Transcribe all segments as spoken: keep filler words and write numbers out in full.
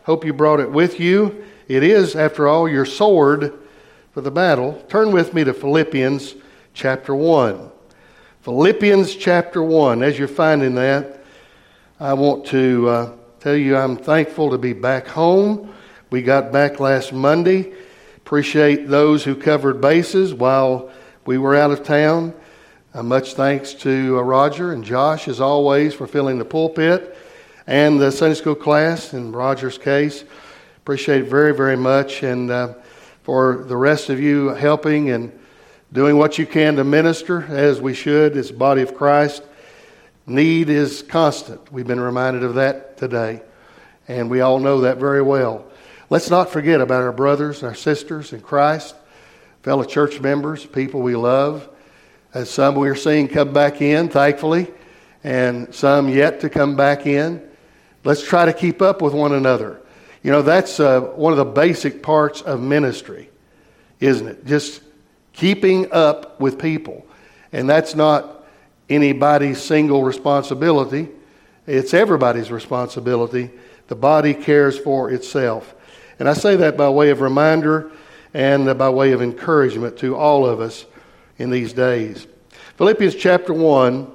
Hope you brought it with you. It is, after all, your sword for the battle. Turn with me to Philippians chapter one. Philippians chapter one. As you're finding that, I want to uh, tell you I'm thankful to be back home. We got back last Monday. Appreciate those who covered bases while we were out of town. Uh, much thanks to uh, Roger and Josh, as always, for filling the pulpit and the Sunday school class in Roger's case. Appreciate it very, very much. And uh, for the rest of you helping and doing what you can to minister, as we should, as the body of Christ. Need is constant. We've been reminded of that today. And we all know that very well. Let's not forget about our brothers and our sisters in Christ, fellow church members, people we love. As some we're seeing come back in, thankfully, and some yet to come back in. Let's try to keep up with one another. You know, that's uh, one of the basic parts of ministry, isn't it? Just keeping up with people. And that's not anybody's single responsibility. It's everybody's responsibility. The body cares for itself. And I say that by way of reminder and by way of encouragement to all of us in these days. Philippians chapter one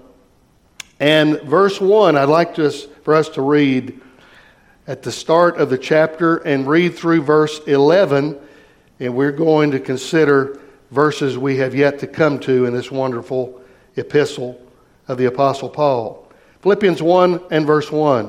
and verse one, I'd like to, for us to read at the start of the chapter and read through verse eleven, and we're going to consider verses we have yet to come to in this wonderful epistle of the Apostle Paul. Philippians one and verse one.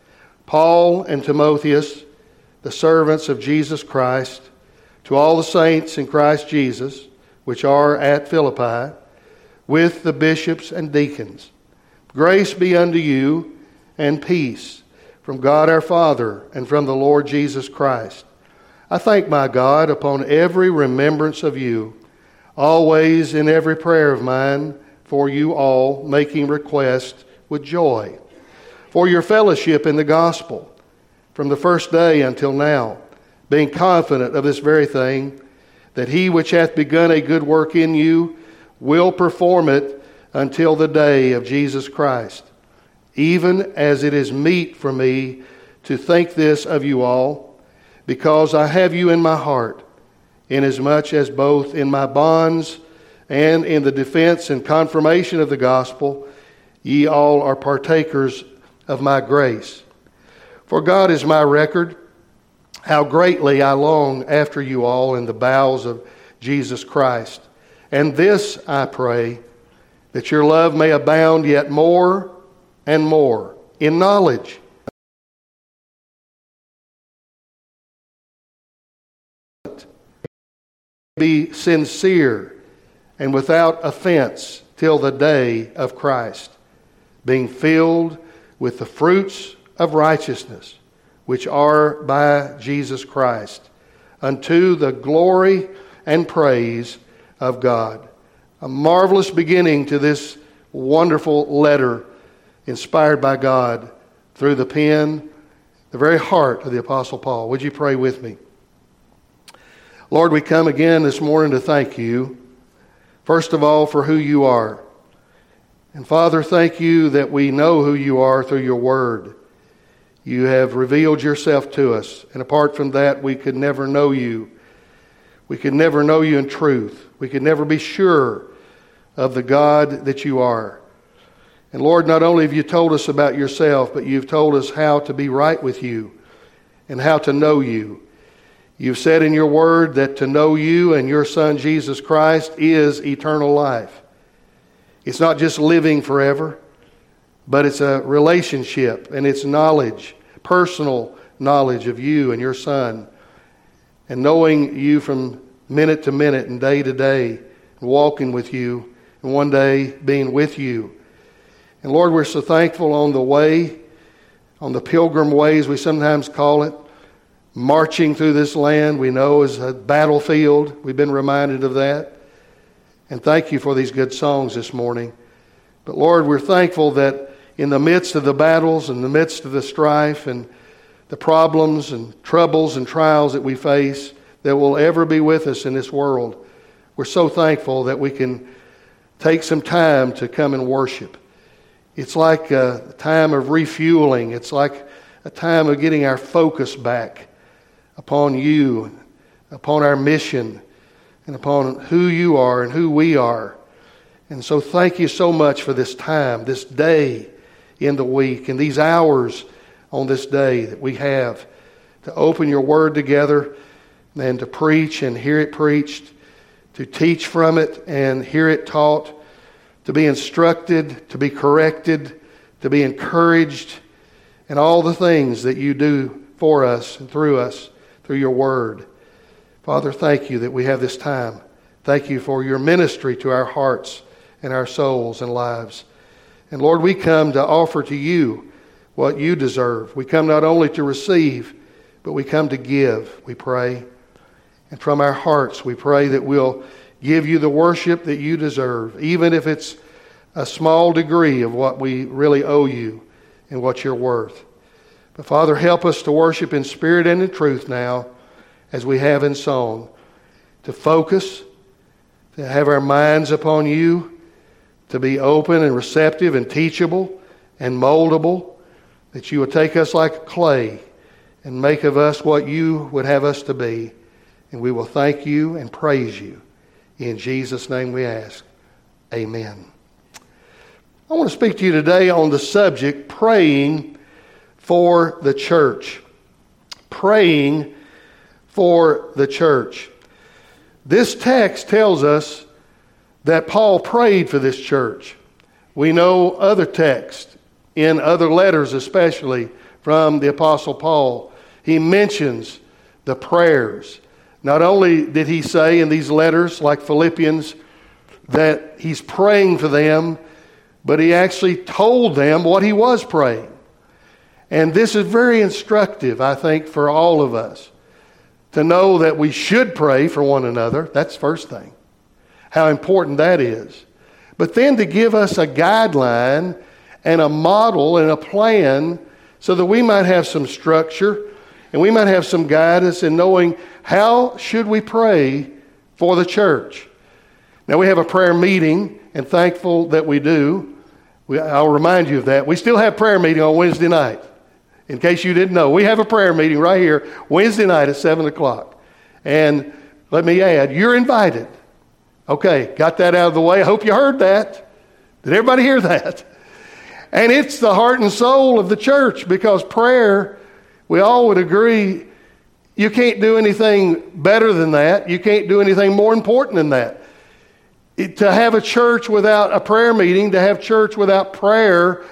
Paul and Timotheus, the servants of Jesus Christ, to all the saints in Christ Jesus, which are at Philippi, with the bishops and deacons. Grace be unto you and peace from God our Father and from the Lord Jesus Christ. I thank my God upon every remembrance of you, always in every prayer of mine for you all, making request with joy, for your fellowship in the gospel, from the first day until now, being confident of this very thing, that he which hath begun a good work in you will perform it until the day of Jesus Christ. Even as it is meet for me to think this of you all, because I have you in my heart, inasmuch as both in my bonds and in the defense and confirmation of the gospel, ye all are partakers of my grace. For God is my record, how greatly I long after you all in the bowels of Jesus Christ. And this I pray, that your love may abound yet more and more in knowledge, be sincere and without offense till the day of Christ, being filled with the fruits of righteousness, which are by Jesus Christ, unto the glory and praise of God. A marvelous beginning to this wonderful letter inspired by God through the pen, the very heart of the Apostle Paul. Would you pray with me? Lord, we come again this morning to thank you, first of all, for who you are. And Father, thank you that we know who you are through your word. You have revealed yourself to us, and apart from that, we could never know you. We could never know you in truth. We could never be sure of the God that you are. And Lord, not only have you told us about yourself, but you've told us how to be right with you and how to know you. You've said in your word that to know you and your Son Jesus Christ is eternal life. It's not just living forever, but it's a relationship and it's knowledge, personal knowledge of you and your Son, and knowing you from minute to minute and day to day, and walking with you, and one day being with you. And Lord, we're so thankful on the way, on the pilgrim ways we sometimes call it, marching through this land we know is a battlefield. We've been reminded of that. And thank you for these good songs this morning. But Lord, we're thankful that in the midst of the battles, in the midst of the strife and the problems and troubles and trials that we face that will ever be with us in this world, we're so thankful that we can take some time to come and worship. It's like a time of refueling. It's like a time of getting our focus back upon you, upon our mission, and upon who you are and who we are. And so thank you so much for this time, this day in the week, and these hours on this day that we have to open your word together and to preach and hear it preached, to teach from it and hear it taught, to be instructed, to be corrected, to be encouraged, and all the things that you do for us and through us, through your word. Father, thank you that we have this time. Thank you for your ministry to our hearts and our souls and lives. And Lord, we come to offer to you what you deserve. We come not only to receive, but we come to give, we pray. And from our hearts, we pray that we'll give you the worship that you deserve, even if it's a small degree of what we really owe you and what you're worth. But Father, help us to worship in spirit and in truth now, as we have in song, to focus, to have our minds upon you, to be open and receptive and teachable and moldable, that you would take us like clay and make of us what you would have us to be. And we will thank you and praise you. In Jesus' name we ask. Amen. I want to speak to you today on the subject, praying for the church. Praying for the church. This text tells us that Paul prayed for this church. We know other texts, in other letters especially, from the Apostle Paul. He mentions the prayers. Not only did he say in these letters, like Philippians, that he's praying for them, but he actually told them what he was praying. And this is very instructive, I think, for all of us, to know that we should pray for one another. That's the first thing. How important that is. But then to give us a guideline and a model and a plan so that we might have some structure and we might have some guidance in knowing how should we pray for the church. Now we have a prayer meeting, and thankful that we do. We, I'll remind you of that. We still have prayer meeting on Wednesday night. In case you didn't know, we have a prayer meeting right here Wednesday night at seven o'clock. And let me add, you're invited. Okay, got that out of the way. I hope you heard that. Did everybody hear that? And it's the heart and soul of the church, because prayer, we all would agree, you can't do anything better than that. You can't do anything more important than that. It, to have a church without a prayer meeting, to have church without prayer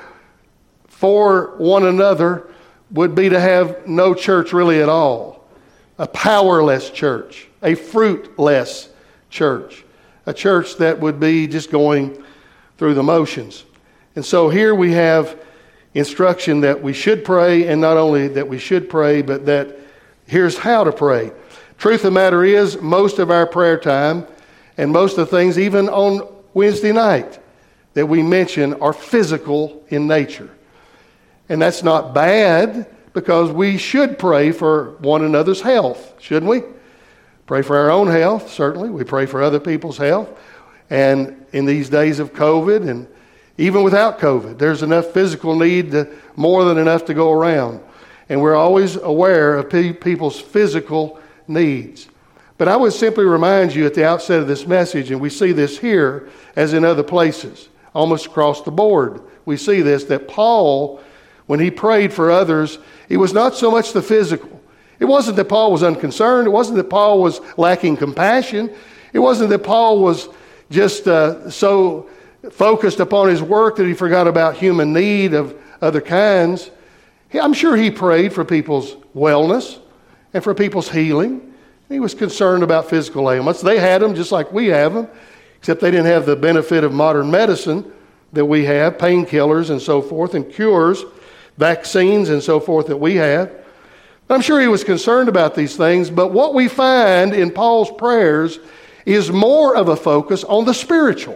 for one another, would be to have no church really at all. A powerless church, a fruitless church, a church that would be just going through the motions. And so here we have instruction that we should pray, and not only that we should pray, but that here's how to pray. Truth of the matter is, most of our prayer time and most of the things, even on Wednesday night, that we mention are physical in nature. And that's not bad, because we should pray for one another's health, shouldn't we? Pray for our own health, certainly. We pray for other people's health. And in these days of COVID, and even without COVID, there's enough physical need, to, more than enough to go around. And we're always aware of pe- people's physical needs. But I would simply remind you at the outset of this message, and we see this here as in other places, almost across the board. We see this, that Paul, when he prayed for others, it was not so much the physical. It wasn't that Paul was unconcerned. It wasn't that Paul was lacking compassion. It wasn't that Paul was just uh, so focused upon his work that he forgot about human need of other kinds. I'm sure he prayed for people's wellness and for people's healing. He was concerned about physical ailments. They had them just like we have them, except they didn't have the benefit of modern medicine that we have, painkillers and so forth, and cures, vaccines and so forth that we have. I'm sure he was concerned about these things, but what we find in Paul's prayers is more of a focus on the spiritual.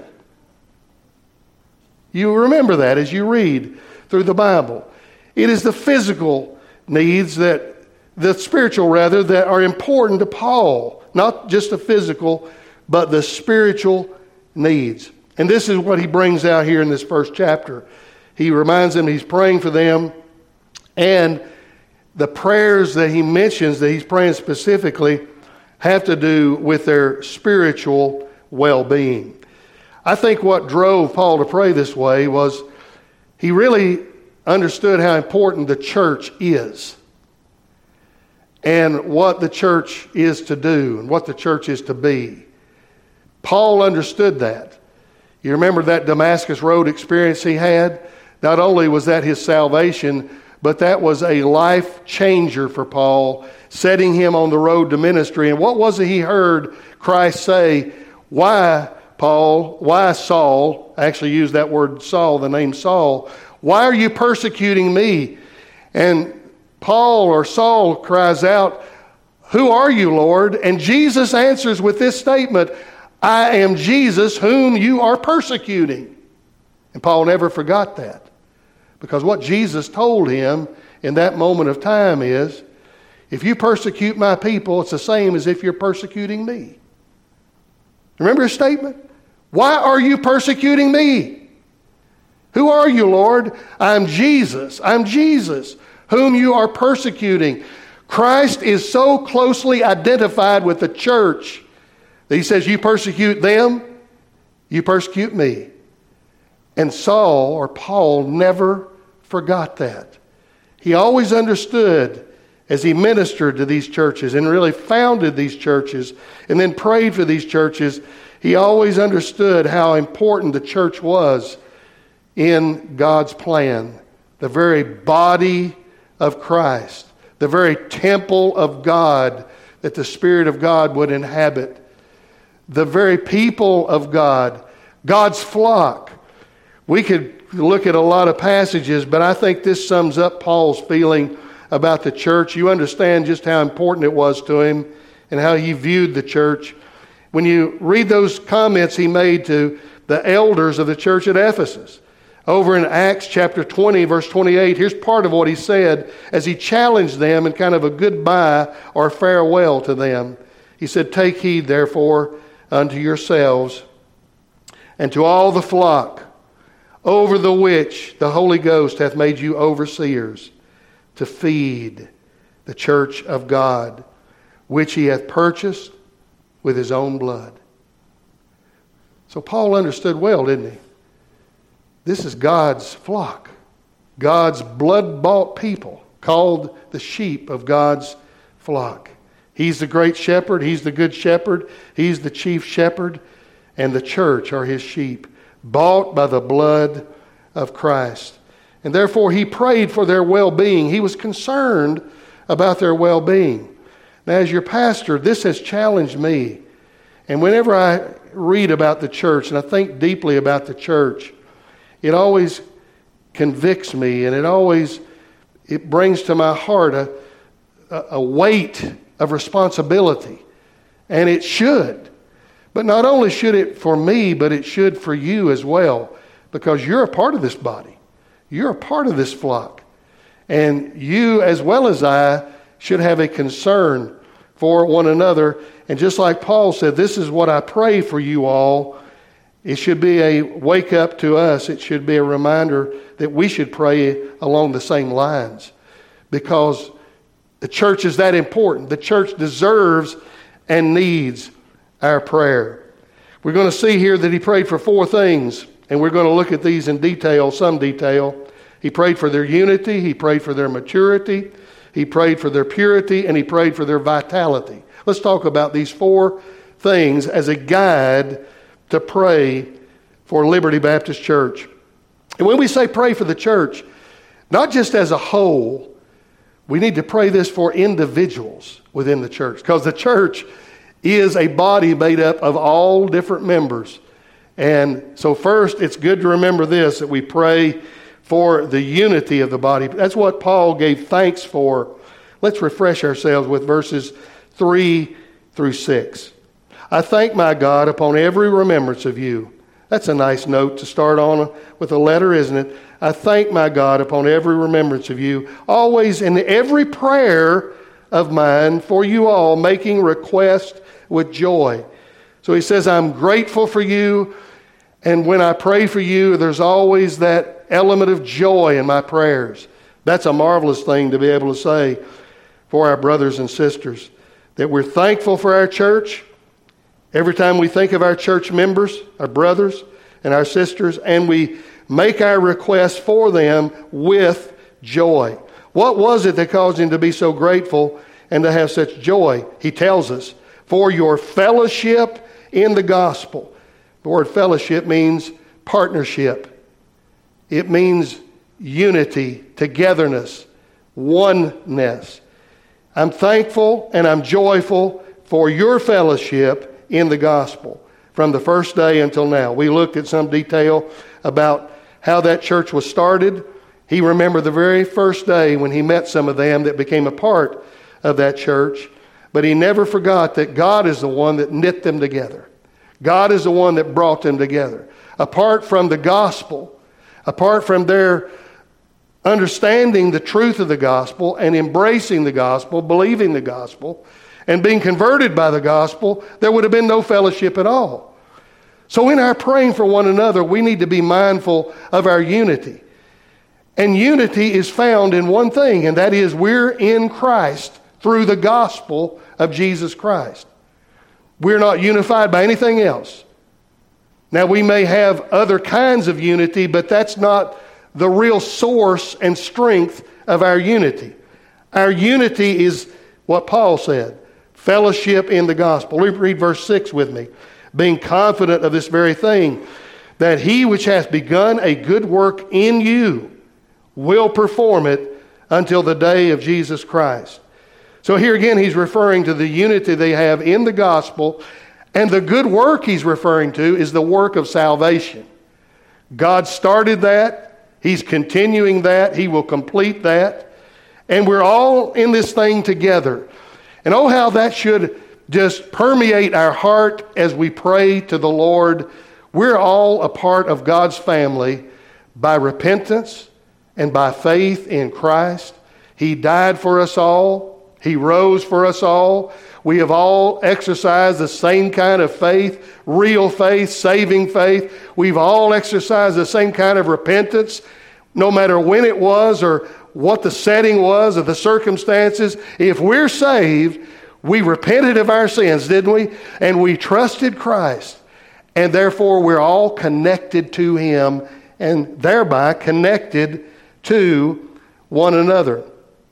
You remember that as you read through the Bible. It is the physical needs, that the spiritual rather, that are important to Paul. Not just the physical, but the spiritual needs. And this is what he brings out here in this first chapter. He reminds them he's praying for them, and the prayers that he mentions, that he's praying specifically, have to do with their spiritual well-being. I think what drove Paul to pray this way was he really understood how important the church is, and what the church is to do, and what the church is to be. Paul understood that. You remember that Damascus Road experience he had? Not only was that his salvation, but that was a life changer for Paul, setting him on the road to ministry. And what was it he heard Christ say? Why, Paul, why Saul, I actually used that word Saul, the name Saul, why are you persecuting me? And Paul or Saul cries out, who are you, Lord? And Jesus answers with this statement, I am Jesus whom you are persecuting. And Paul never forgot that. Because what Jesus told him in that moment of time is, if you persecute my people, it's the same as if you're persecuting me. Remember his statement? Why are you persecuting me? Who are you, Lord? I'm Jesus. I'm Jesus, whom you are persecuting. Christ is so closely identified with the church that he says, you persecute them, you persecute me. And Saul or Paul never forgot that. He always understood as he ministered to these churches and really founded these churches and then prayed for these churches, he always understood how important the church was in God's plan. The very body of Christ, the very temple of God that the Spirit of God would inhabit, the very people of God, God's flock. We could look at a lot of passages, but I think this sums up Paul's feeling about the church. You understand just how important it was to him and how he viewed the church. When you read those comments he made to the elders of the church at Ephesus, over in Acts chapter twenty, verse twenty-eight, here's part of what he said as he challenged them in kind of a goodbye or farewell to them. He said, take heed, therefore, unto yourselves and to all the flock, over the which the Holy Ghost hath made you overseers, to feed the church of God, which he hath purchased with his own blood. So Paul understood well, didn't he? This is God's flock, God's blood-bought people, called the sheep of God's flock. He's the great shepherd, he's the good shepherd, he's the chief shepherd, and the church are his sheep, bought by the blood of Christ. And therefore he prayed for their well-being. He was concerned about their well-being. Now, as your pastor, this has challenged me. And whenever I read about the church and I think deeply about the church, it always convicts me, and it always it brings to my heart a, a weight of responsibility. And it should. But not only should it for me, but it should for you as well, because you're a part of this body. You're a part of this flock. And you, as well as I, should have a concern for one another. And just like Paul said, this is what I pray for you all. It should be a wake up to us. It should be a reminder that we should pray along the same lines, because the church is that important. The church deserves and needs our prayer. We're going to see here that he prayed for four things, and we're going to look at these in detail, some detail. He prayed for their unity, he prayed for their maturity, he prayed for their purity, and he prayed for their vitality. Let's talk about these four things as a guide to pray for Liberty Baptist Church. And when we say pray for the church, not just as a whole, we need to pray this for individuals within the church, because the church is a body made up of all different members. And so first, it's good to remember this, that we pray for the unity of the body. That's what Paul gave thanks for. Let's refresh ourselves with verses three through six. I thank my God upon every remembrance of you. That's a nice note to start on with a letter, isn't it? I thank my God upon every remembrance of you, always in every prayer of mine for you all, making request with joy. So he says, I'm grateful for you, and when I pray for you, there's always that element of joy in my prayers, That's a marvelous thing to be able to say for our brothers and sisters, that we're thankful for our church. Every time we think of our church members, our brothers and our sisters, and we make our requests for them with joy. What was it that caused him to be so grateful and to have such joy? He tells us, for your fellowship in the gospel. The word fellowship means partnership. It means unity, togetherness, oneness. I'm thankful and I'm joyful for your fellowship in the gospel from the first day until now. We looked at some detail about how that church was started. He remembered the very first day when he met some of them that became a part of that church. But he never forgot that God is the one that knit them together. God is the one that brought them together. Apart from the gospel, apart from their understanding the truth of the gospel and embracing the gospel, believing the gospel, and being converted by the gospel, there would have been no fellowship at all. So in our praying for one another, we need to be mindful of our unity. And unity is found in one thing, and that is we're in Christ through the gospel of Jesus Christ. We're not unified by anything else. Now, we may have other kinds of unity, but that's not the real source and strength of our unity. Our unity is what Paul said, fellowship in the gospel. Read verse six with me. Being confident of this very thing, that he which hath begun a good work in you will perform it until the day of Jesus Christ. So here again, he's referring to the unity they have in the gospel, and the good work he's referring to is the work of salvation. God started that. He's continuing that. He will complete that. And we're all in this thing together. And oh, how that should just permeate our heart as we pray to the Lord. We're all a part of God's family by repentance and by faith in Christ. He died for us all. He rose for us all. We have all exercised the same kind of faith, real faith, saving faith. We've all exercised the same kind of repentance, no matter when it was or what the setting was or the circumstances. If we're saved, we repented of our sins, didn't we? And we trusted Christ. And therefore, we're all connected to Him and thereby connected to one another.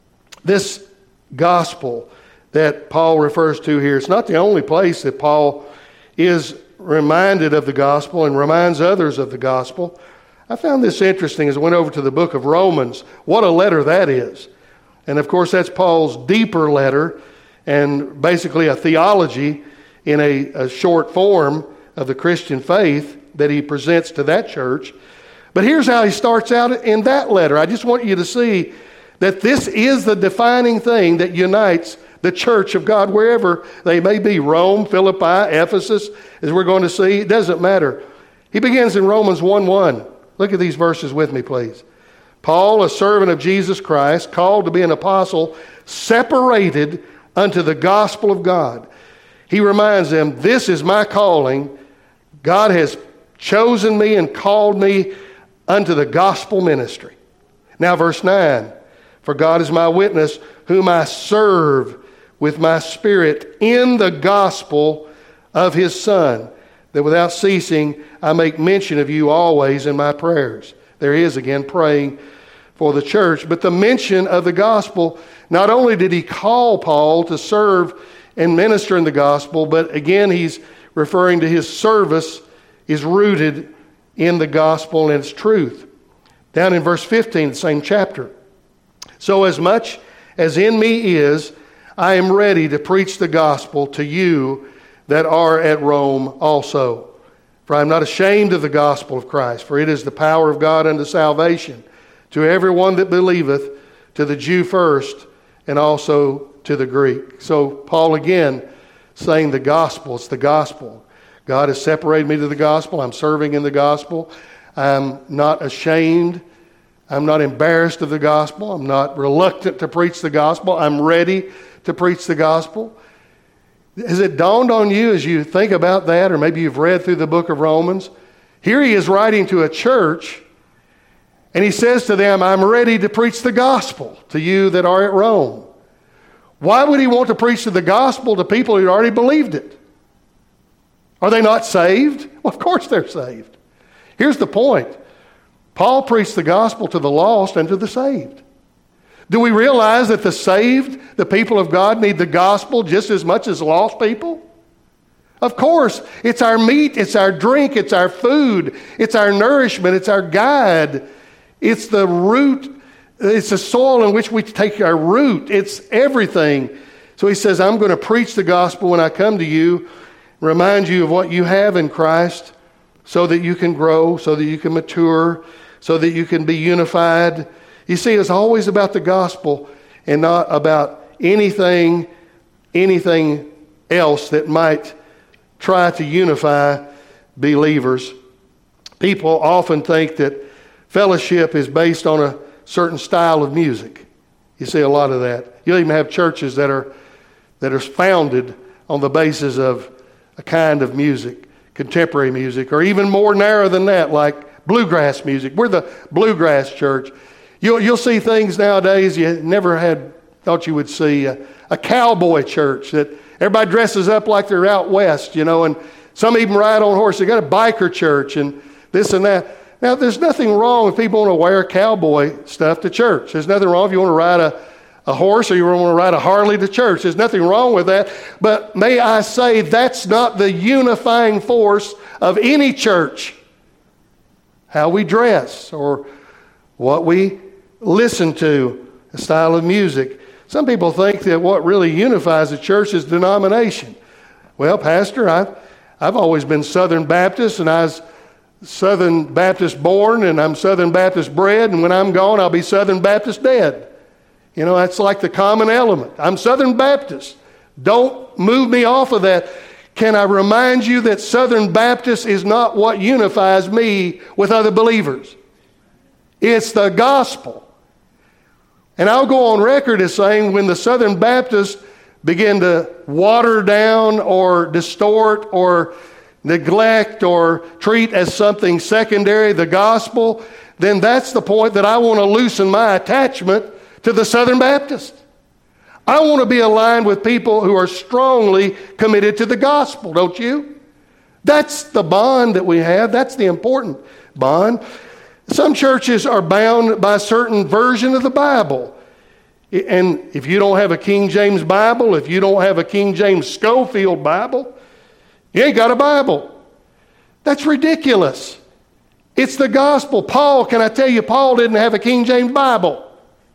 This gospel that Paul refers to here, it's not the only place that Paul is reminded of the gospel and reminds others of the gospel. I found this interesting as I went over to the book of Romans. What a letter that is. And of course, that's Paul's deeper letter and basically a theology in a, a short form of the Christian faith that he presents to that church. But here's how he starts out in that letter. I just want you to see that this is the defining thing that unites the church of God, wherever they may be, Rome, Philippi, Ephesus, as we're going to see. It doesn't matter. He begins in Romans one one. Look at these verses with me, please. Paul, a servant of Jesus Christ, called to be an apostle, separated unto the gospel of God. He reminds them, this is my calling. God has chosen me and called me unto the gospel ministry. Now verse nine. For God is my witness, whom I serve with my spirit in the gospel of His Son, that without ceasing I make mention of you always in my prayers. There he is again praying for the church. But the mention of the gospel, not only did he call Paul to serve and minister in the gospel, but again he's referring to his service is rooted in the gospel and its truth. Down in verse fifteen, the same chapter. So as much as in me is, I am ready to preach the gospel to you that are at Rome also. For I am not ashamed of the gospel of Christ, for it is the power of God unto salvation to everyone that believeth, to the Jew first, and also to the Greek. So Paul again saying the gospel, it's the gospel. God has separated me to the gospel. I'm serving in the gospel. I'm not ashamed. I'm not embarrassed of the gospel. I'm not reluctant to preach the gospel. I'm ready to preach the gospel. Has it dawned on you as you think about that, or maybe you've read through the book of Romans? Here he is writing to a church, And he says to them, I'm ready to preach the gospel to you that are at Rome. Why would he want to preach the gospel to people who already believed it? Are they not saved? Well, of course they're saved. Here's the point. Paul preached the gospel to the lost and to the saved. Do we realize that the saved, the people of God, need the gospel just as much as lost people? Of course, it's our meat, it's our drink, it's our food, it's our nourishment, it's our guide. It's the root, it's the soil in which we take our root. It's everything. So he says, I'm going to preach the gospel when I come to you, remind you of what you have in Christ so that you can grow, so that you can mature, so that you can be unified. You see, it's always about the gospel and not about anything, anything else that might try to unify believers. People often think that fellowship is based on a certain style of music. You see a lot of that. You'll even have churches that are that are founded on the basis of a kind of music, contemporary music, or even more narrow than that, like bluegrass music. We're the bluegrass church. You'll, you'll see things nowadays you never had thought you would see. A, a cowboy church that everybody dresses up like they're out west, you know, and some even ride on horses. They got a biker church and this and that. Now, there's nothing wrong if people want to wear cowboy stuff to church. There's nothing wrong if you want to ride a, a horse or you want to ride a Harley to church. There's nothing wrong with that. But may I say, that's not the unifying force of any church. How we dress or what we listen to, the style of music. Some people think that what really unifies a church is denomination. Well, Pastor, I've, I've always been Southern Baptist, and I was Southern Baptist born, and I'm Southern Baptist bred, and when I'm gone, I'll be Southern Baptist dead. You know, that's like the common element. I'm Southern Baptist. Don't move me off of that. Can I remind you that Southern Baptist is not what unifies me with other believers? It's the gospel. And I'll go on record as saying when the Southern Baptists begin to water down or distort or neglect or treat as something secondary the gospel, then that's the point that I want to loosen my attachment to the Southern Baptist. I want to be aligned with people who are strongly committed to the gospel, don't you? That's the bond that we have. That's the important bond. Some churches are bound by a certain version of the Bible. And if you don't have a King James Bible, if you don't have a King James Schofield Bible, you ain't got a Bible. That's ridiculous. It's the gospel. Paul, can I tell you, Paul didn't have a King James Bible.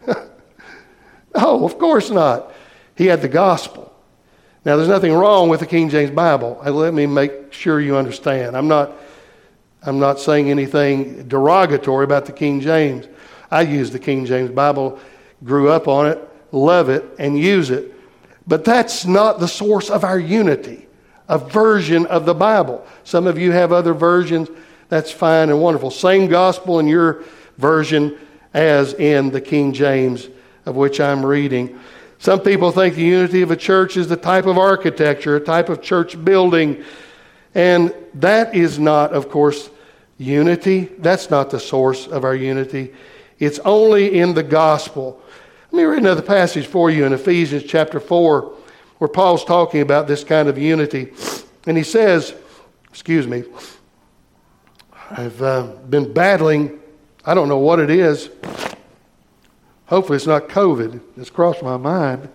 No, of course not. He had the gospel. Now, there's nothing wrong with the King James Bible. Let me make sure you understand. I'm not, I'm not saying anything derogatory about the King James. I use the King James Bible, grew up on it, love it, and use it. But that's not the source of our unity, a version of the Bible. Some of you have other versions. That's fine and wonderful. Same gospel in your version as in the King James of which I'm reading. Some people think the unity of a church is the type of architecture, a type of church building. And that is not, of course, unity. That's not the source of our unity. It's only in the gospel. Let me read another passage for you in Ephesians chapter four, where Paul's talking about this kind of unity. And he says, excuse me, I've uh, been battling, I don't know what it is. Hopefully it's not COVID. It's crossed my mind.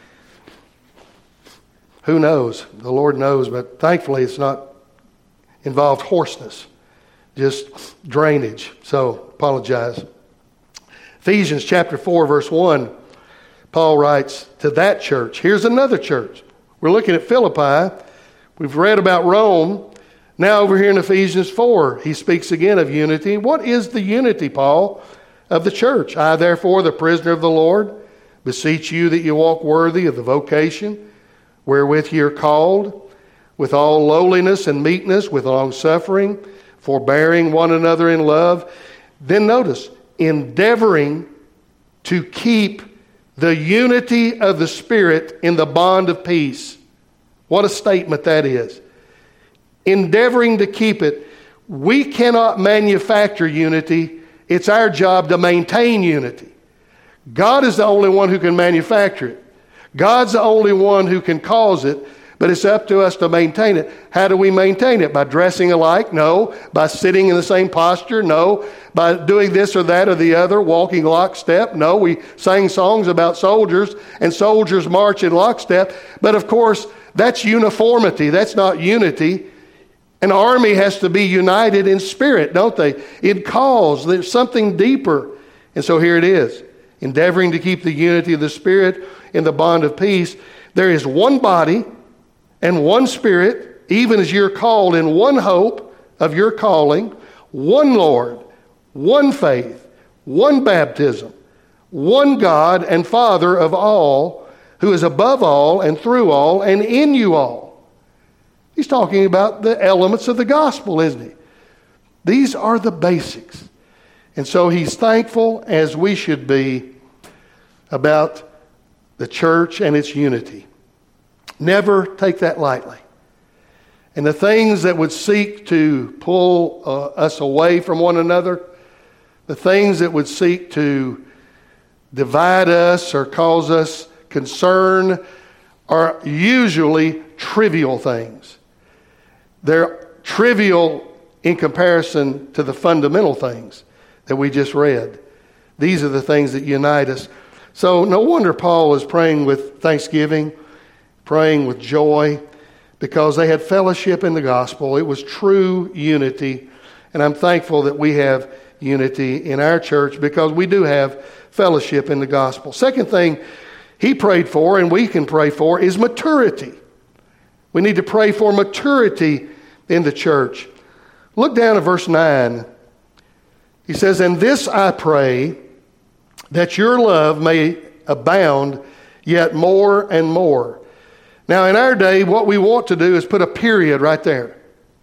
Who knows? The Lord knows, but thankfully it's not involved hoarseness, just drainage. So apologize. Ephesians chapter four, verse one, Paul writes to that church. Here's another church. We're looking at Philippi. We've read about Rome. Now over here in Ephesians four, he speaks again of unity. What is the unity, Paul, of the church? I, therefore, the prisoner of the Lord, beseech you that you walk worthy of the vocation wherewith ye are called, with all lowliness and meekness, with long suffering, forbearing one another in love. Then notice, endeavoring to keep the unity of the Spirit in the bond of peace. What a statement that is. Endeavoring to keep it. We cannot manufacture unity it's our job to maintain unity. God is the only one who can manufacture it. God's the only one who can cause it, but it's up to us to maintain it. How do we maintain it? By dressing alike? No. By sitting in the same posture? No. By doing this or that or the other, walking lockstep? No. We sang songs about soldiers, and soldiers march in lockstep. But of course, that's uniformity. That's not unity. An army has to be united in spirit, don't they? In cause. There's something deeper. And so here it is. Endeavoring to keep the unity of the Spirit in the bond of peace. There is one body and one Spirit, even as you're called in one hope of your calling, one Lord, one faith, one baptism, one God and Father of all, who is above all and through all and in you all. He's talking about the elements of the gospel, isn't he? These are the basics. And so he's thankful, as we should be, about the church and its unity. Never take that lightly. And the things that would seek to pull uh, us away from one another, the things that would seek to divide us or cause us concern, are usually trivial things. They're trivial in comparison to the fundamental things that we just read. These are the things that unite us. So no wonder Paul is praying with thanksgiving, praying with joy, because they had fellowship in the gospel. It was true unity. And I'm thankful that we have unity in our church because we do have fellowship in the gospel. Second thing he prayed for, and we can pray for, is maturity. We need to pray for maturity in the church. Look down at verse nine. He says, "And this I pray, that your love may abound yet more and more." Now, in our day, what we want to do is put a period right there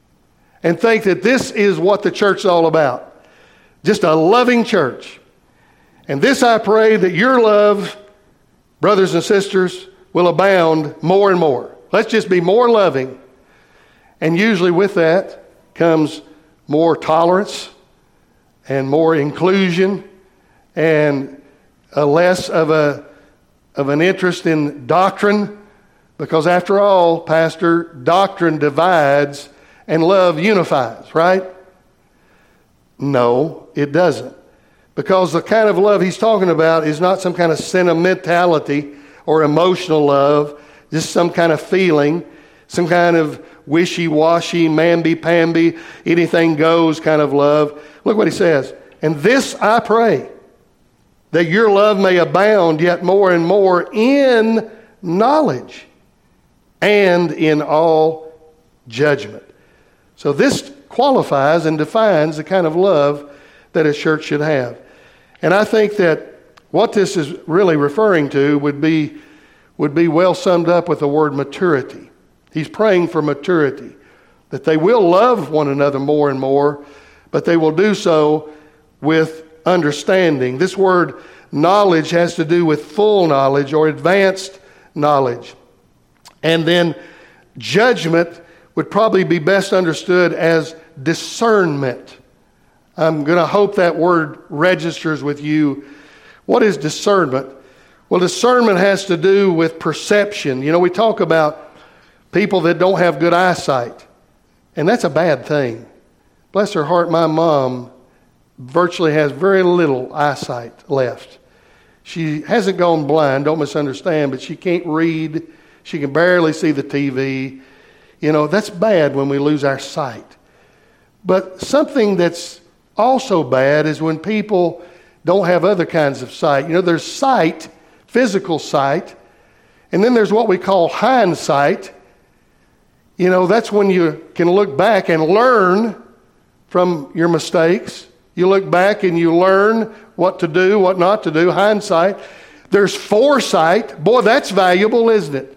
and think that this is what the church is all about. Just a loving church. And this I pray, that your love, brothers and sisters, will abound more and more. Let's just be more loving. And usually with that comes more tolerance and more inclusion and a less of a of an interest in doctrine. Because after all, Pastor, doctrine divides and love unifies, right? No, it doesn't. Because the kind of love he's talking about is not some kind of sentimentality or emotional love, just some kind of feeling, some kind of wishy-washy, mamby-pamby, anything goes kind of love. Look what he says. "And this I pray, that your love may abound yet more and more in knowledge and in all judgment." So this qualifies and defines the kind of love that a church should have. And I think that what this is really referring to would be, would be well summed up with the word maturity. He's praying for maturity, that they will love one another more and more, but they will do so with understanding. This word knowledge has to do with full knowledge or advanced knowledge. And then judgment would probably be best understood as discernment. I'm going to hope that word registers with you. What is discernment? Well, discernment has to do with perception. You know, we talk about people that don't have good eyesight, and that's a bad thing. Bless her heart, my mom virtually has very little eyesight left. She hasn't gone blind, don't misunderstand, but she can't read. She can barely see the T V. You know, that's bad when we lose our sight. But something that's also bad is when people don't have other kinds of sight. You know, there's sight, physical sight, and then there's what we call hindsight. You know, that's when you can look back and learn from your mistakes. You look back and you learn what to do, what not to do, hindsight. There's foresight. Boy, that's valuable, isn't it?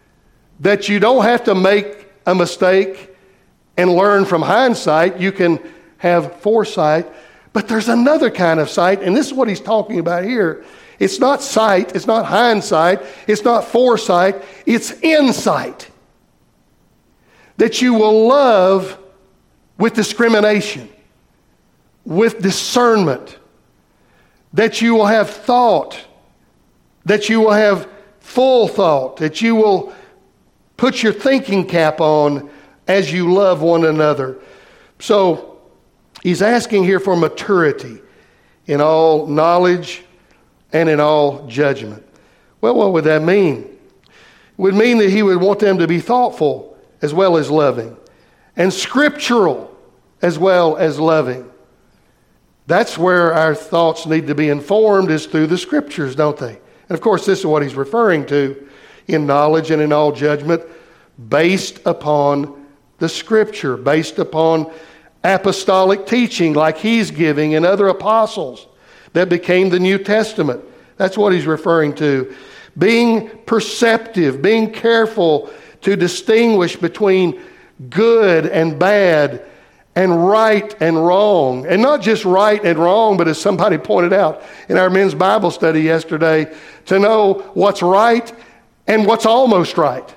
That you don't have to make a mistake and learn from hindsight. You can have foresight. But there's another kind of sight, and this is what he's talking about here. It's not sight, it's not hindsight, it's not foresight, it's insight. That you will love with discrimination. with discernment, that you will have thought, that you will have full thought, that you will put your thinking cap on as you love one another. So he's asking here for maturity in all knowledge and in all judgment. Well, what would that mean? It would mean that he would want them to be thoughtful as well as loving, and scriptural as well as loving. That's where our thoughts need to be informed, is through the scriptures, don't they? And of course, this is what he's referring to in knowledge and in all judgment, based upon the scripture, based upon apostolic teaching like he's giving and other apostles that became the New Testament. That's what he's referring to. Being perceptive, being careful to distinguish between good and bad, and right and wrong. And not just right and wrong, but as somebody pointed out in our men's Bible study yesterday, to know what's right and what's almost right.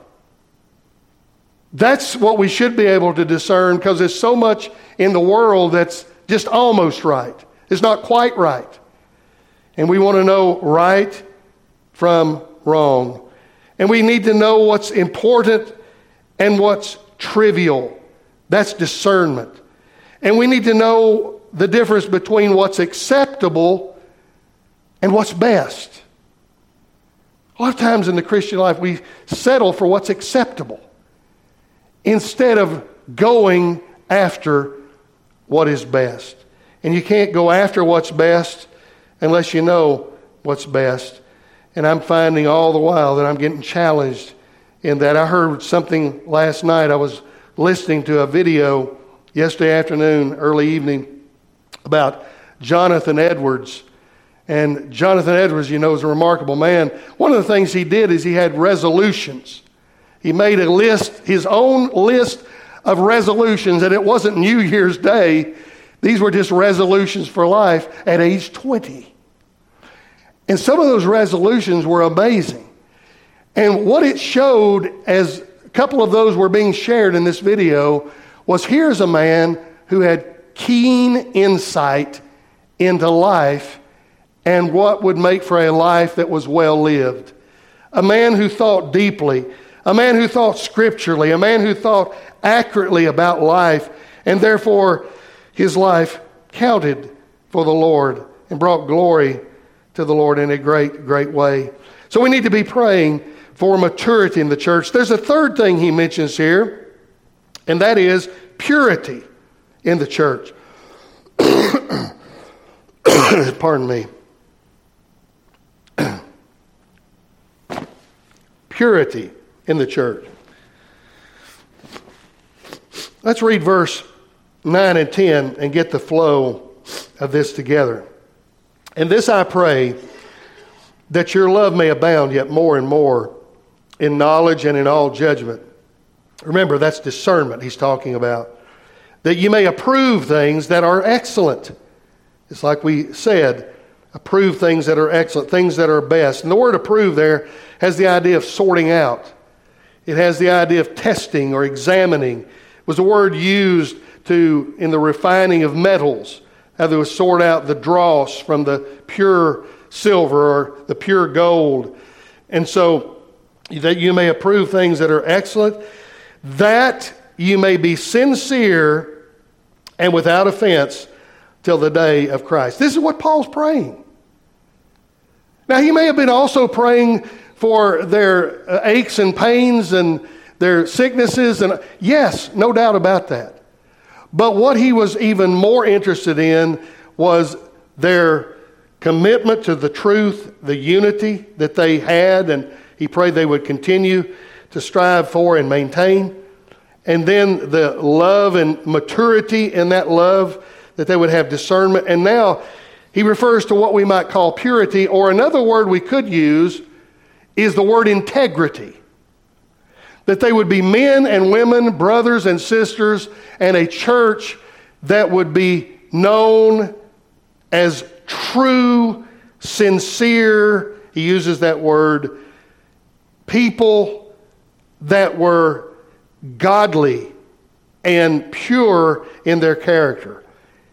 That's what we should be able to discern, because there's so much in the world that's just almost right. It's not quite right. And we want to know right from wrong. And we need to know what's important and what's trivial. That's discernment. And we need to know the difference between what's acceptable and what's best. A lot of times in the Christian life, we settle for what's acceptable instead of going after what is best. And you can't go after what's best unless you know what's best. And I'm finding all the while that I'm getting challenged in that. I heard something last night. I was listening to a video yesterday afternoon, early evening, about Jonathan Edwards. And Jonathan Edwards, you know, is a remarkable man. One of the things he did is he had resolutions. He made a list, his own list of resolutions, and it wasn't New Year's Day. These were just resolutions for life at age twenty. And some of those resolutions were amazing. And what it showed, as a couple of those were being shared in this video, was here's a man who had keen insight into life and what would make for a life that was well lived. A man who thought deeply, a man who thought scripturally, a man who thought accurately about life, and therefore his life counted for the Lord and brought glory to the Lord in a great, great way. So we need to be praying for maturity in the church. There's a third thing he mentions here, and that is purity in the church. Pardon me. Purity in the church. Let's read verse nine and ten and get the flow of this together. And this I pray, that your love may abound yet more and more in knowledge and in all judgment. Remember, that's discernment he's talking about. That you may approve things that are excellent. It's like we said, approve things that are excellent, things that are best. And the word approve there has the idea of sorting out. It has the idea of testing or examining. It was a word used to in the refining of metals, how they would sort out the dross from the pure silver or the pure gold. And so that you may approve things that are excellent, that you may be sincere and without offense till the day of Christ. This is what Paul's praying. Now, he may have been also praying for their uh, aches and pains and their sicknesses, and yes, no doubt about that. But what he was even more interested in was their commitment to the truth, the unity that they had, and he prayed they would continue to strive for and maintain. And then the love and maturity in that love, that they would have discernment. And now he refers to what we might call purity, or another word we could use is the word integrity. That they would be men and women, brothers and sisters, and a church that would be known as true, sincere, he uses that word, people that were godly and pure in their character.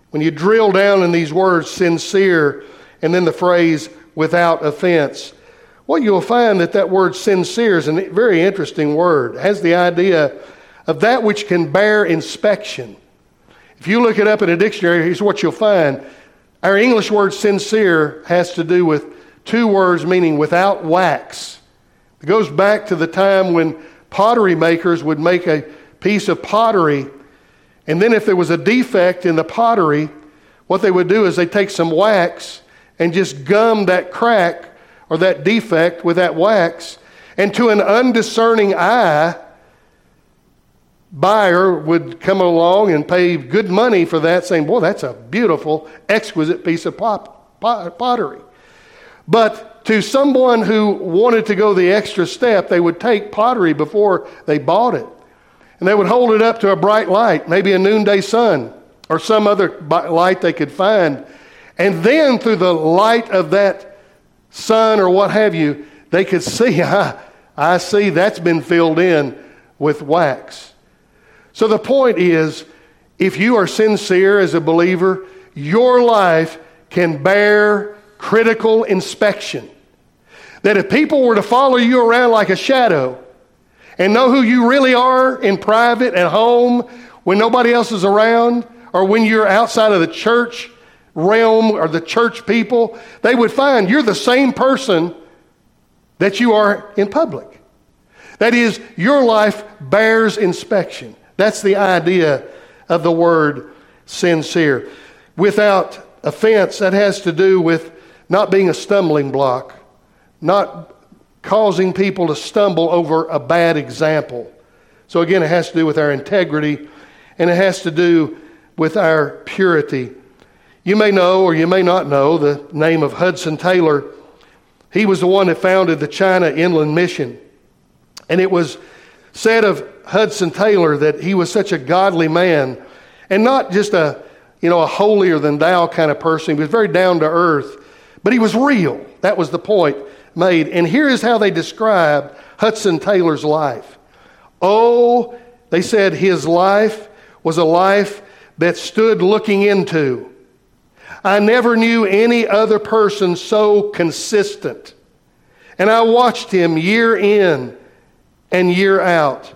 When you drill down in these words, sincere, and then the phrase without offense, what you'll find that that word sincere is a very interesting word. It has the idea of that which can bear inspection. If you look it up in a dictionary, here's what you'll find. Our English word sincere has to do with two words meaning without wax. It goes back to the time when pottery makers would make a piece of pottery, and then if there was a defect in the pottery, what they would do is they'd take some wax and just gum that crack or that defect with that wax, and to an undiscerning eye, buyer would come along and pay good money for that, saying, boy, that's a beautiful, exquisite piece of pop, pot, pottery. But to someone who wanted to go the extra step, they would take pottery before they bought it. And they would hold it up to a bright light, maybe a noonday sun or some other light they could find. And then through the light of that sun or what have you, they could see, I, I see that's been filled in with wax. So the point is, if you are sincere as a believer, your life can bear critical inspection. That if people were to follow you around like a shadow and know who you really are in private, at home, when nobody else is around, or when you're outside of the church realm or the church people, they would find you're the same person that you are in public. That is, your life bears inspection. That's the idea of the word sincere. Without offense, that has to do with not being a stumbling block, not causing people to stumble over a bad example. So again, it has to do with our integrity, and it has to do with our purity. You may know, or you may not know, the name of Hudson Taylor. He was the one that founded the China Inland Mission. And it was said of Hudson Taylor that he was such a godly man, and not just a, you know, a holier than thou kind of person. He was very down to earth, but he was real. That was the point made. And here is how they described Hudson Taylor's life. Oh, they said his life was a life that stood looking into. I never knew any other person so consistent. And I watched him year in and year out.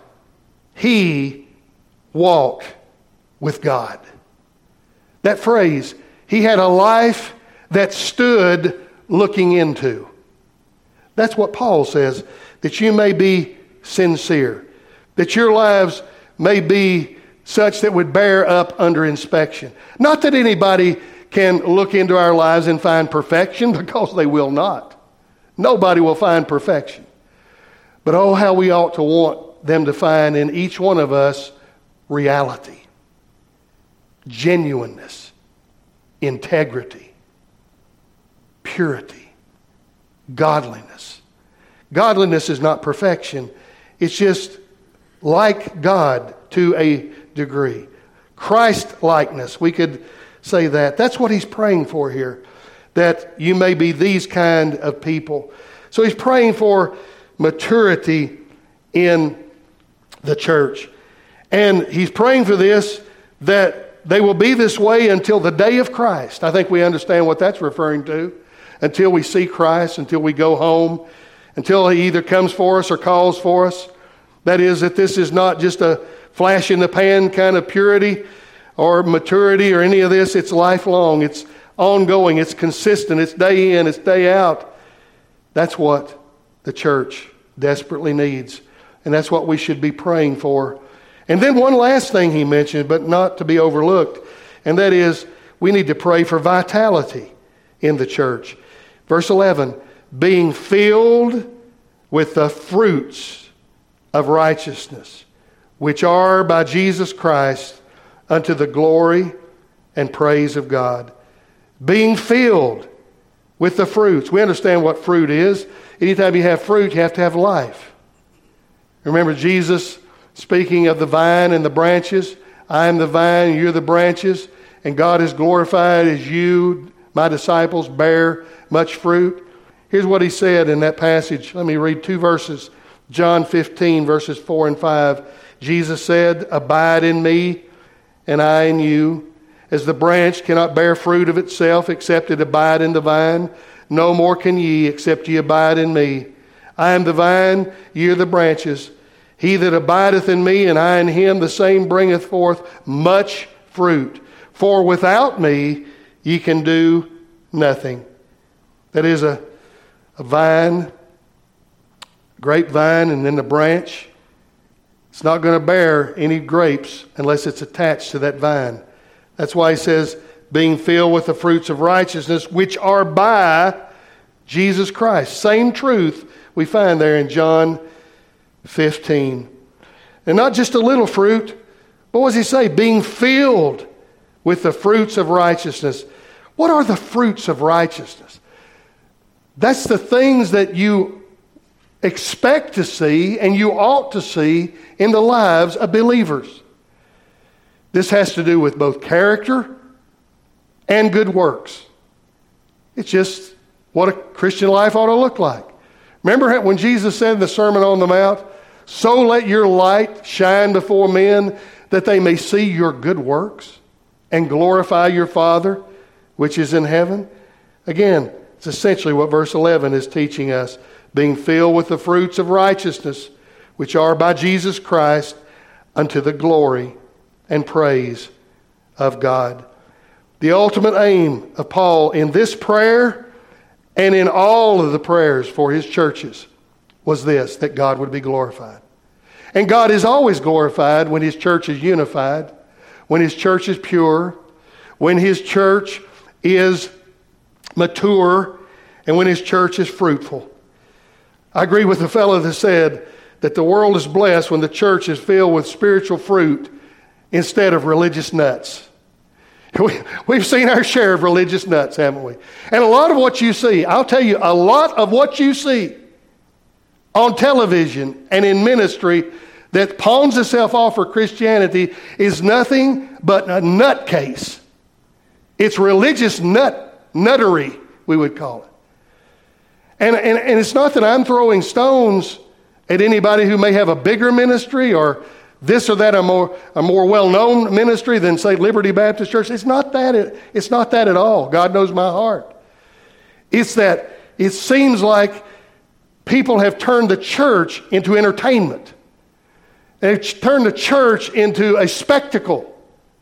He walked with God. That phrase, he had a life that stood looking into. That's what Paul says, that you may be sincere, that your lives may be such that would bear up under inspection. Not that anybody can look into our lives and find perfection, because they will not. Nobody will find perfection. But oh, how we ought to want them to find in each one of us reality, genuineness, integrity, purity, godliness. Godliness is not perfection. It's just like God to a degree. Christ-likeness, we could say that. That's what he's praying for here, that you may be these kind of people. So he's praying for maturity in the church. And he's praying for this, that they will be this way until the day of Christ. I think we understand what that's referring to. Until we see Christ, until we go home, until he either comes for us or calls for us. That is, that this is not just a flash in the pan kind of purity or maturity or any of this. It's lifelong. It's ongoing. It's consistent. It's day in. It's day out. That's what the church desperately needs. And that's what we should be praying for. And then one last thing he mentioned, but not to be overlooked, and that is we need to pray for vitality in the church. Verse eleven, being filled with the fruits of righteousness, which are by Jesus Christ unto the glory and praise of God. Being filled with the fruits. We understand what fruit is. Anytime you have fruit, you have to have life. Remember Jesus speaking of the vine and the branches. I am the vine, you're the branches, and God is glorified as you, my disciples, bear much fruit. Here's what he said in that passage. Let me read two verses. John fifteen, verses four and five. Jesus said, abide in me, and I in you. As the branch cannot bear fruit of itself except it abide in the vine, no more can ye except ye abide in me. I am the vine, ye are the branches. He that abideth in me, and I in him, the same bringeth forth much fruit. For without me ye can do nothing. That is a, a vine, grapevine, and then the branch. It's not going to bear any grapes unless it's attached to that vine. That's why he says, being filled with the fruits of righteousness, which are by Jesus Christ. Same truth we find there in John fifteen. And not just a little fruit, but what does he say? Being filled with the fruits of righteousness. What are the fruits of righteousness? That's the things that you expect to see and you ought to see in the lives of believers. This has to do with both character and good works. It's just what a Christian life ought to look like. Remember when Jesus said in the Sermon on the Mount, so let your light shine before men that they may see your good works and glorify your Father which is in heaven. Again, it's essentially what verse eleven is teaching us. Being filled with the fruits of righteousness, which are by Jesus Christ, unto the glory and praise of God. The ultimate aim of Paul in this prayer and in all of the prayers for his churches was this, that God would be glorified. And God is always glorified when his church is unified, when his church is pure, when his church is mature, and when his church is fruitful. I agree with the fellow that said that the world is blessed when the church is filled with spiritual fruit instead of religious nuts. We, we've seen our share of religious nuts, haven't we? And a lot of what you see, I'll tell you, a lot of what you see on television and in ministry that pawns itself off for Christianity is nothing but a nutcase. It's religious nut, nuttery, we would call it. And, and, and it's not that I'm throwing stones at anybody who may have a bigger ministry or this or that, a more, a more well-known ministry than, say, Liberty Baptist Church. It's not that. It's not that at all. God knows my heart. It's that it seems like people have turned the church into entertainment. They've turned the church into a spectacle.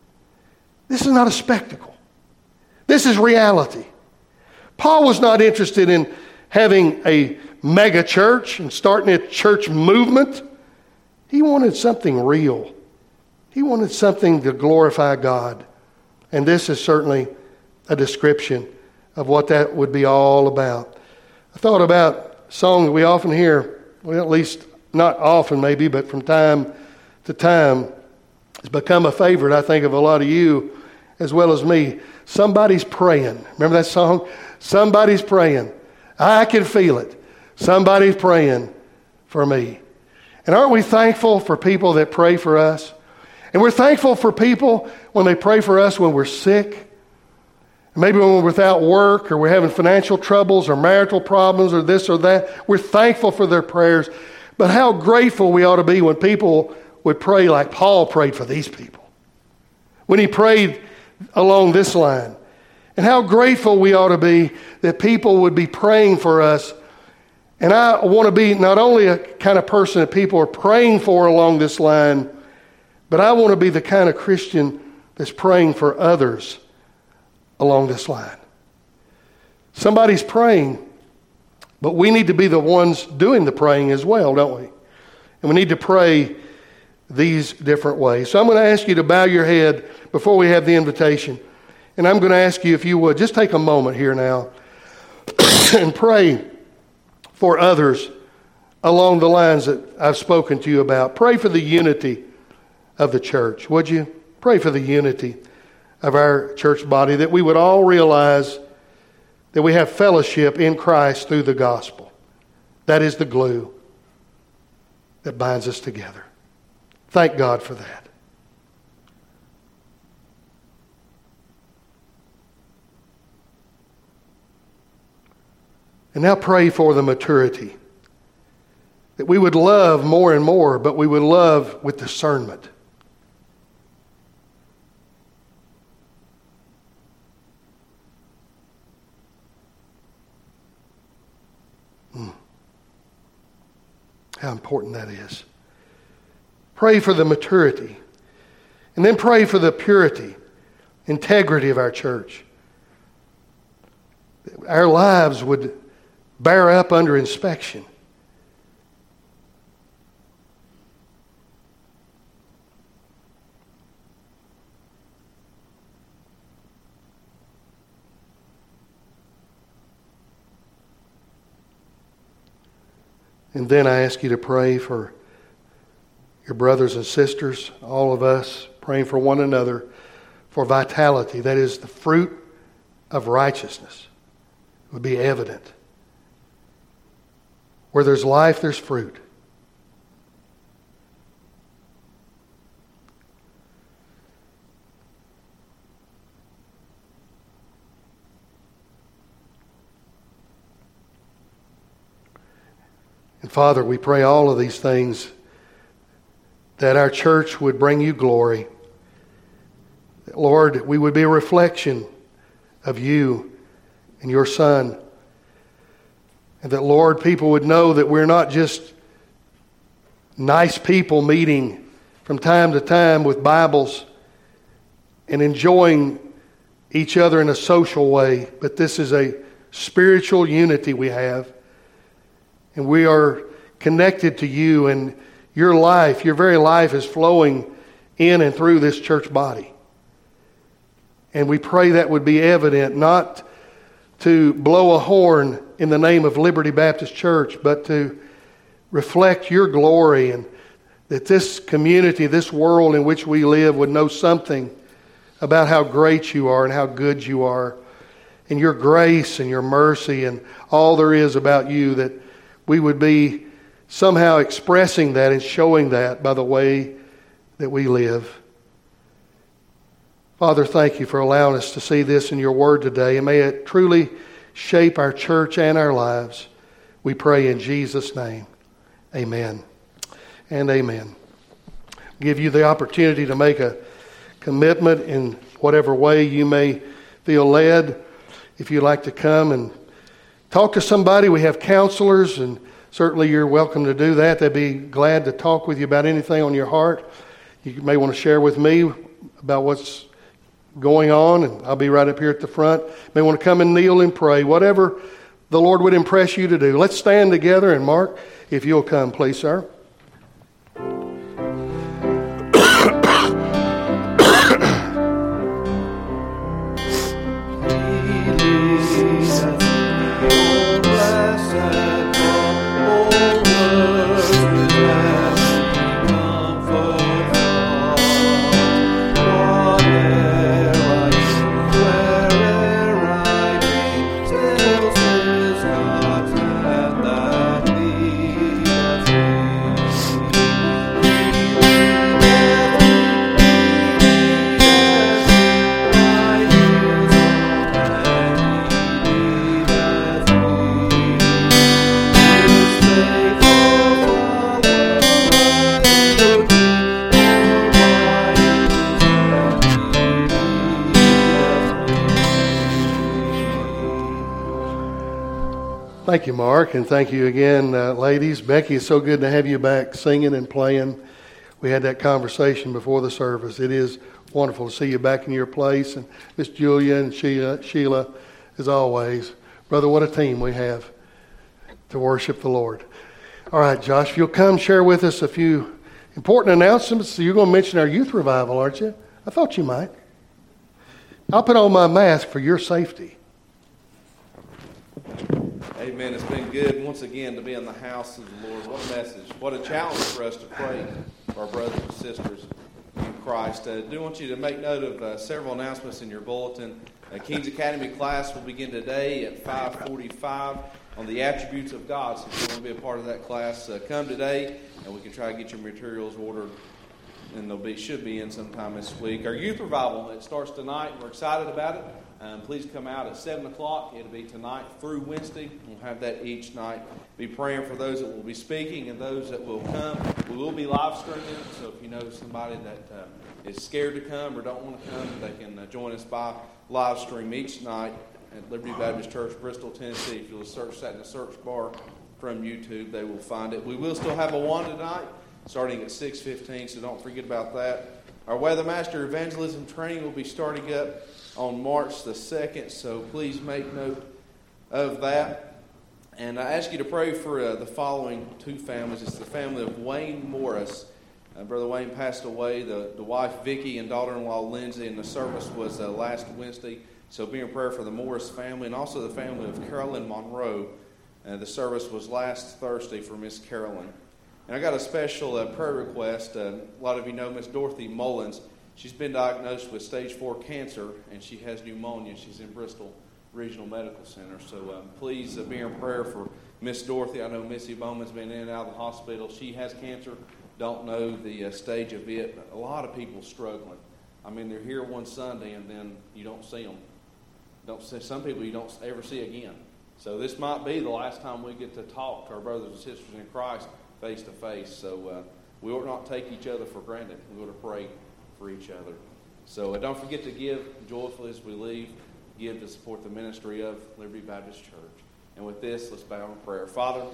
This is not a spectacle. This is reality. Paul was not interested in having a mega church and starting a church movement. He wanted something real. He wanted something to glorify God. And this is certainly a description of what that would be all about. I thought about a song that we often hear, well, at least not often maybe, but from time to time. It's become a favorite, I think, of a lot of you as well as me. Somebody's praying. Remember that song? Somebody's praying. I can feel it. Somebody's praying for me. And aren't we thankful for people that pray for us? And we're thankful for people when they pray for us when we're sick. Maybe when we're without work or we're having financial troubles or marital problems or this or that. We're thankful for their prayers. But how grateful we ought to be when people would pray like Paul prayed for these people. When he prayed along this line. And how grateful we ought to be that people would be praying for us. And I want to be not only a kind of person that people are praying for along this line, but I want to be the kind of Christian that's praying for others along this line. Somebody's praying, but we need to be the ones doing the praying as well, don't we? And we need to pray these different ways. So I'm going to ask you to bow your head before we have the invitation. And I'm going to ask you, if you would, just take a moment here now and pray for others along the lines that I've spoken to you about. Pray for the unity of the church, would you? Pray for the unity of our church body, that we would all realize that we have fellowship in Christ through the gospel. That is the glue that binds us together. Thank God for that. And now pray for the maturity. That we would love more and more, but we would love with discernment. how important that is. Pray for the maturity. And then pray for the purity, integrity of our church. Our lives would bear up under inspection. And then I ask you to pray for your brothers and sisters, all of us, praying for one another for vitality. That is, the fruit of righteousness would be evident. Where there's life, there's fruit. And Father, we pray all of these things, that our church would bring you glory. That, Lord, we would be a reflection of you and your Son. And that, Lord, people would know that we're not just nice people meeting from time to time with Bibles and enjoying each other in a social way, but this is a spiritual unity we have. And we are connected to you, and your life, your very life is flowing in and through this church body. And we pray that would be evident, not to blow a horn in the name of Liberty Baptist Church, but to reflect your glory, and that this community, this world in which we live, would know something about how great you are and how good you are, and your grace and your mercy and all there is about you, that we would be somehow expressing that and showing that by the way that we live. Father, thank you for allowing us to see this in your word today, and may it truly shape our church and our lives. We pray in Jesus' name. Amen and amen. Give you the opportunity to make a commitment in whatever way you may feel led. If you'd like to come and talk to somebody, we have counselors, and certainly you're welcome to do that. They'd be glad to talk with you about anything on your heart. You may want to share with me about what's going on, and I'll be right up here at the front. You may want to come and kneel and pray, whatever the Lord would impress you to do. Let's stand together, and Mark, if you'll come, please, sir. Thank you, Mark, and thank you again, uh, ladies. Becky, it's so good to have you back singing and playing. We had that conversation before the service. It is wonderful to see you back in your place. And Miss Julia and Sheila, Sheila, as always. Brother, what a team we have to worship the Lord. All right, Josh, if you'll come share with us a few important announcements. So you're going to mention our youth revival, aren't you? I thought you might. I'll put on my mask for your safety. Amen. It's been good once again to be in the house of the Lord. What a message. What a challenge for us to pray for our brothers and sisters in Christ. I uh, do want you to make note of uh, several announcements in your bulletin. Uh, King's Academy class will begin today at five forty-five on the attributes of God. So if you want to be a part of that class, uh, come today, and we can try to get your materials ordered, and they'll be should be in sometime this week. Our youth revival, it starts tonight. We're excited about it. Um, please come out at seven o'clock. It'll be tonight through Wednesday. We'll have that each night. Be praying for those that will be speaking and those that will come. We will be live streaming, so if you know somebody that uh, is scared to come or don't want to come, they can uh, join us by live stream each night at Liberty Baptist Church, Bristol, Tennessee. If you'll search that in the search bar from YouTube, they will find it. We will still have a one tonight, starting at six fifteen, so don't forget about that. Our Weathermaster Evangelism training will be starting up on March the second, so please make note of that. And I ask you to pray for uh, the following two families. It's the family of Wayne Morris. Uh, Brother Wayne passed away, the, the wife Vicky and daughter-in-law Lindsay, and the service was uh, last Wednesday. So be in prayer for the Morris family and also the family of Carolyn Monroe. Uh, the service was last Thursday for Miss Carolyn. And I got a special uh, prayer request. Uh, a lot of you know Miss Dorothy Mullins. She's been diagnosed with stage four cancer, and she has pneumonia. She's in Bristol Regional Medical Center. So um, please uh, be in prayer for Miss Dorothy. I know Missy Bowman's been in and out of the hospital. She has cancer. Don't know the uh, stage of it. But a lot of people struggling. I mean, they're here one Sunday and then you don't see them. Don't see, some people you don't ever see again. So this might be the last time we get to talk to our brothers and sisters in Christ face to face. So uh, we ought not take each other for granted. We ought to pray for each other. So uh, don't forget to give joyfully as we leave. Give to support the ministry of Liberty Baptist Church. And with this, let's bow in prayer. Father,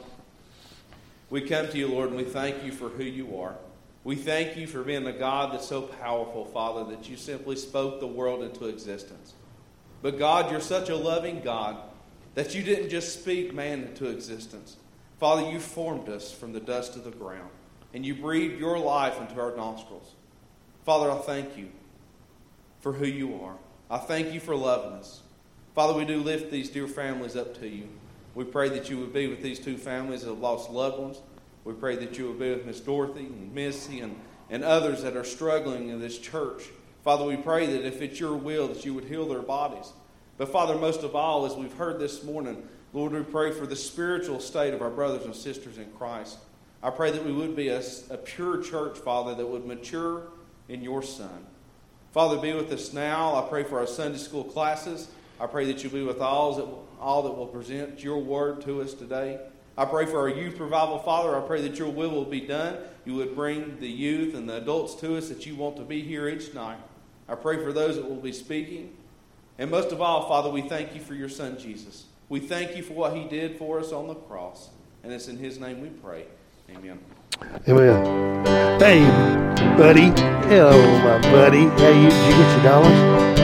we come to you, Lord, and we thank you for who you are. We thank you for being a God that's so powerful, Father, that you simply spoke the world into existence. But God, you're such a loving God that you didn't just speak man into existence. Father, you formed us from the dust of the ground, and you breathed your life into our nostrils. Father, I thank you for who you are. I thank you for loving us. Father, we do lift these dear families up to you. We pray that you would be with these two families that have lost loved ones. We pray that you would be with Miss Dorothy and Missy and, and others that are struggling in this church. Father, we pray that if it's your will, that you would heal their bodies. But Father, most of all, as we've heard this morning, Lord, we pray for the spiritual state of our brothers and sisters in Christ. I pray that we would be a, a pure church, Father, that would mature in your Son. Father, be with us now. I pray for our Sunday school classes. I pray that you'll be with all that, all that will present your word to us today. I pray for our youth revival, Father. I pray that your will will be done. You would bring the youth and the adults to us that you want to be here each night. I pray for those that will be speaking. And most of all, Father, we thank you for your Son, Jesus. We thank you for what he did for us on the cross. And it's in his name we pray. Amen. Amen. Hey, buddy. Hello, my buddy. Hey, you, did you get your dollars?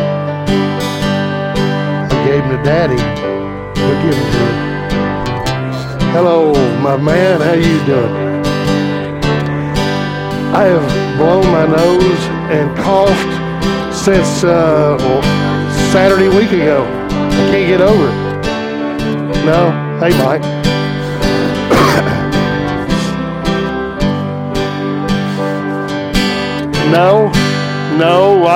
I gave them to Daddy. We'll give them to him. Hello, my man. How you doing? I have blown my nose and coughed since uh, well, Saturday week ago. I can't get over it. No? Hey, Mike. No, no.